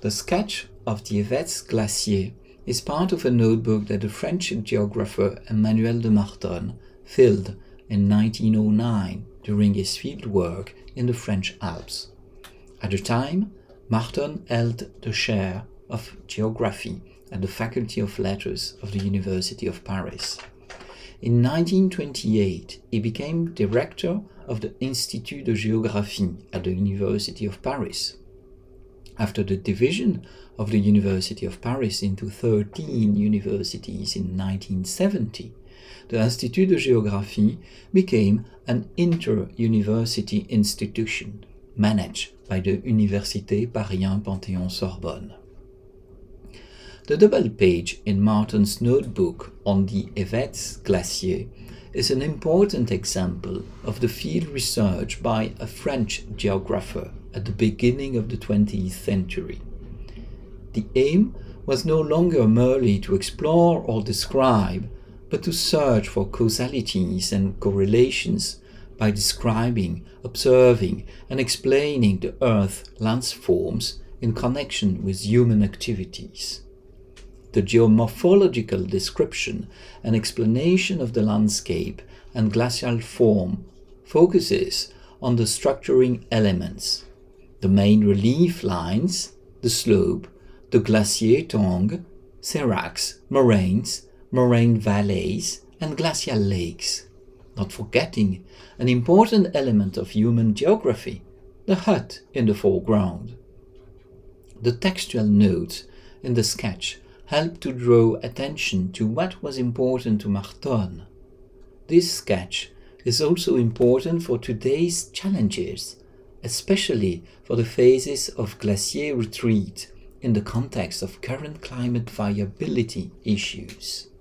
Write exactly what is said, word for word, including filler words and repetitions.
The sketch of the Yvetz Glacier is part of a notebook that the French geographer Emmanuel de Martonne filled in nineteen oh nine during his field work in the French Alps. At the time, Martonne held the chair of geography at the Faculty of Letters of the University of Paris. In nineteen twenty-eight, he became director of the Institut de Géographie at the University of Paris. After the division of the University of Paris into thirteen universities in nineteen seventy, the Institut de Géographie became an inter-university institution managed by the Université Paris one Panthéon-Sorbonne. The double page in Martonne's notebook on the Yvetz Glacier is an important example of the field research by a French geographer at the beginning of the twentieth century. The aim was no longer merely to explore or describe, but to search for causalities and correlations by describing, observing, and explaining the Earth's landforms in connection with human activities. The geomorphological description and explanation of the landscape and glacial form focuses on the structuring elements, the main relief lines, the slope, the glacier tongue, seracs, moraines, moraine valleys, and glacial lakes, not forgetting an important element of human geography, the hut in the foreground. The textual notes in the sketch help to draw attention to what was important to Martonne. This sketch is also important for today's challenges, especially for the phases of glacier retreat in the context of current climate viability issues.